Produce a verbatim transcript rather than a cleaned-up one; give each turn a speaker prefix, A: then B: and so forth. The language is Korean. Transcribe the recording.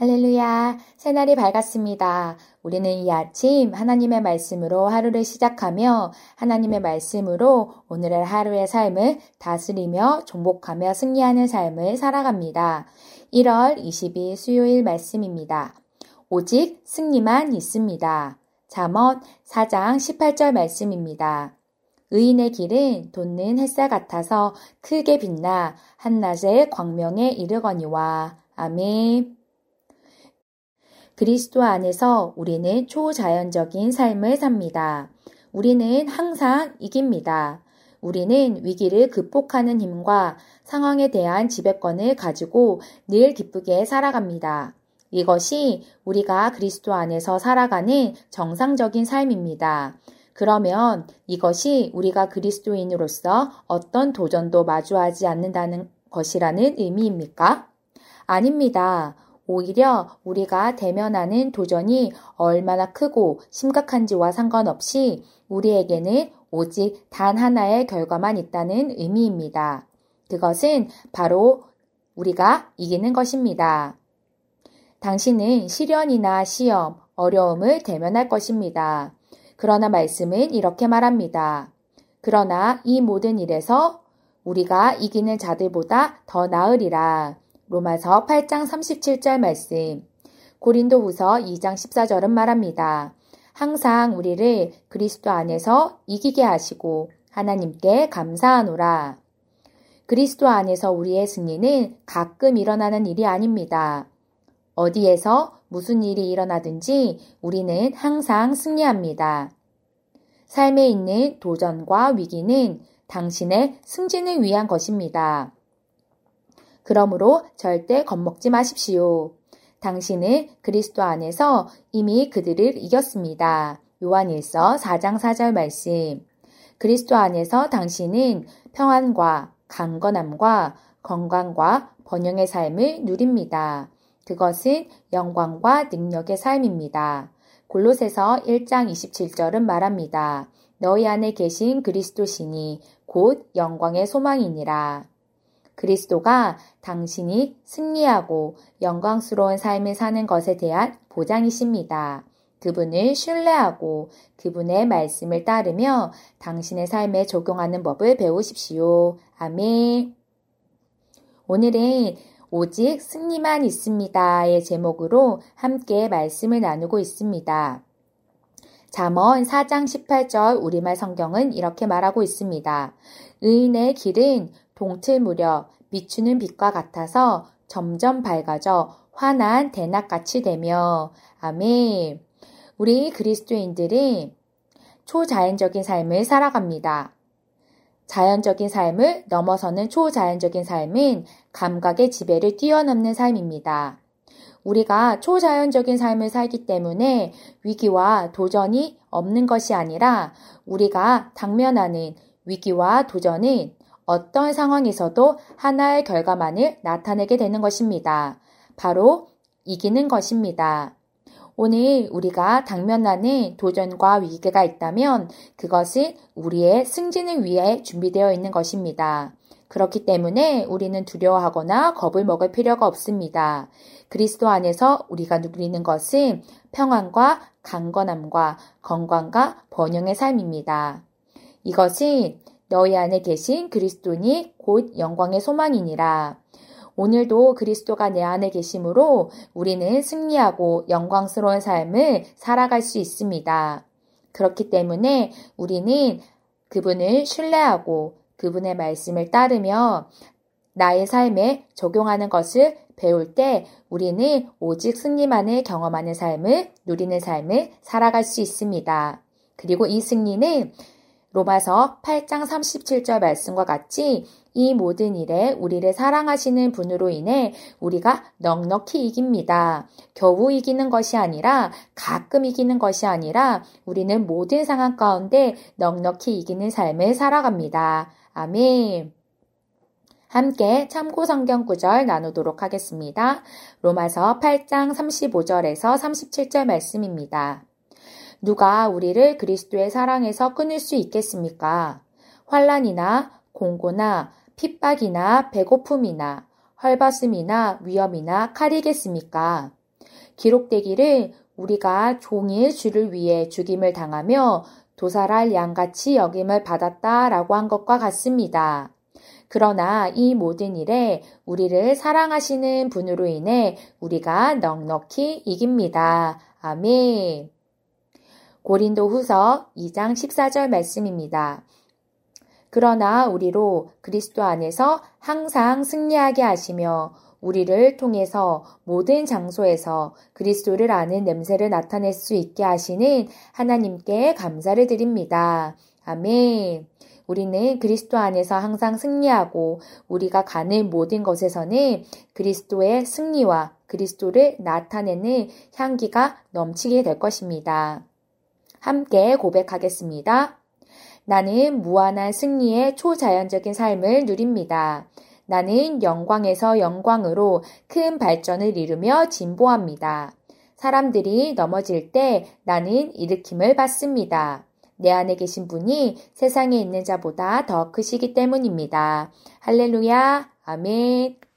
A: 할렐루야, 새날이 밝았습니다. 우리는 이 아침 하나님의 말씀으로 하루를 시작하며 하나님의 말씀으로 오늘의 하루의 삶을 다스리며 정복하며 승리하는 삶을 살아갑니다. 일월 이십일 수요일 말씀입니다. 오직 승리만 있습니다. 잠언 사 장 십팔 절 말씀입니다. 의인의 길은 돋는 햇살 같아서 크게 빛나 한낮의 광명에 이르거니와. 아멘. 그리스도 안에서 우리는 초자연적인 삶을 삽니다. 우리는 항상 이깁니다. 우리는 위기를 극복하는 힘과 상황에 대한 지배권을 가지고 늘 기쁘게 살아갑니다. 이것이 우리가 그리스도 안에서 살아가는 정상적인 삶입니다. 그러면 이것이 우리가 그리스도인으로서 어떤 도전도 마주하지 않는다는 것이라는 의미입니까? 아닙니다. 오히려 우리가 대면하는 도전이 얼마나 크고 심각한지와 상관없이 우리에게는 오직 단 하나의 결과만 있다는 의미입니다. 그것은 바로 우리가 이기는 것입니다. 당신은 시련이나 시험, 어려움을 대면할 것입니다. 그러나 말씀은 이렇게 말합니다. 그러나 이 모든 일에서 우리가 이기는 자들보다 더 나으리라. 로마서 팔 장 삼십칠 절 말씀, 고린도후서 이 장 십사 절은 말합니다. 항상 우리를 그리스도 안에서 이기게 하시고 하나님께 감사하노라. 그리스도 안에서 우리의 승리는 가끔 일어나는 일이 아닙니다. 어디에서 무슨 일이 일어나든지 우리는 항상 승리합니다. 삶에 있는 도전과 위기는 당신의 승진을 위한 것입니다. 그러므로 절대 겁먹지 마십시오. 당신은 그리스도 안에서 이미 그들을 이겼습니다. 요한일서 사 장 사 절 말씀. 그리스도 안에서 당신은 평안과 강건함과 건강과 번영의 삶을 누립니다. 그것은 영광과 능력의 삶입니다. 골로새서 일 장 이십칠 절은 말합니다. 너희 안에 계신 그리스도시니 곧 영광의 소망이니라. 그리스도가 당신이 승리하고 영광스러운 삶을 사는 것에 대한 보장이십니다. 그분을 신뢰하고 그분의 말씀을 따르며 당신의 삶에 적용하는 법을 배우십시오. 아멘. 오늘은 오직 승리만 있습니다의 제목으로 함께 말씀을 나누고 있습니다. 잠언 사 장 십팔 절 우리말 성경은 이렇게 말하고 있습니다. 의인의 길은 동틀 무렵 비추는 빛과 같아서 점점 밝아져 환한 대낮같이 되며. 아멘. 우리 그리스도인들은 초자연적인 삶을 살아갑니다. 자연적인 삶을 넘어서는 초자연적인 삶은 감각의 지배를 뛰어넘는 삶입니다. 우리가 초자연적인 삶을 살기 때문에 위기와 도전이 없는 것이 아니라 우리가 당면하는 위기와 도전은 어떤 상황에서도 하나의 결과만을 나타내게 되는 것입니다. 바로 이기는 것입니다. 오늘 우리가 당면하는 도전과 위기가 있다면 그것은 우리의 승진을 위해 준비되어 있는 것입니다. 그렇기 때문에 우리는 두려워하거나 겁을 먹을 필요가 없습니다. 그리스도 안에서 우리가 누리는 것은 평안과 강건함과 건강과 번영의 삶입니다. 이것은 너희 안에 계신 그리스도니 곧 영광의 소망이니라. 오늘도 그리스도가 내 안에 계심으로 우리는 승리하고 영광스러운 삶을 살아갈 수 있습니다. 그렇기 때문에 우리는 그분을 신뢰하고 그분의 말씀을 따르며 나의 삶에 적용하는 것을 배울 때 우리는 오직 승리만을 경험하는 삶을 누리는 삶을 살아갈 수 있습니다. 그리고 이 승리는 로마서 팔 장 삼십칠 절 말씀과 같이 이 모든 일에 우리를 사랑하시는 분으로 인해 우리가 넉넉히 이깁니다. 겨우 이기는 것이 아니라 가끔 이기는 것이 아니라 우리는 모든 상황 가운데 넉넉히 이기는 삶을 살아갑니다. 아멘. 함께 참고 성경 구절 나누도록 하겠습니다. 로마서 팔 장 삼십오 절에서 삼십칠 절 말씀입니다. 누가 우리를 그리스도의 사랑에서 끊을 수 있겠습니까? 환난이나 공고나 핍박이나 배고픔이나 헐벗음이나 위험이나 칼이겠습니까? 기록되기를 우리가 종일 주를 위해 죽임을 당하며 도살할 양같이 여김을 받았다라고 한 것과 같습니다. 그러나 이 모든 일에 우리를 사랑하시는 분으로 인해 우리가 넉넉히 이깁니다. 아멘. 고린도후서 이 장 십사 절 말씀입니다. 그러나 우리로 그리스도 안에서 항상 승리하게 하시며 우리를 통해서 모든 장소에서 그리스도를 아는 냄새를 나타낼 수 있게 하시는 하나님께 감사를 드립니다. 아멘. 우리는 그리스도 안에서 항상 승리하고 우리가 가는 모든 것에서는 그리스도의 승리와 그리스도를 나타내는 향기가 넘치게 될 것입니다. 함께 고백하겠습니다. 나는 무한한 승리의 초자연적인 삶을 누립니다. 나는 영광에서 영광으로 큰 발전을 이루며 진보합니다. 사람들이 넘어질 때 나는 일으킴을 받습니다. 내 안에 계신 분이 세상에 있는 자보다 더 크시기 때문입니다. 할렐루야, 아멘.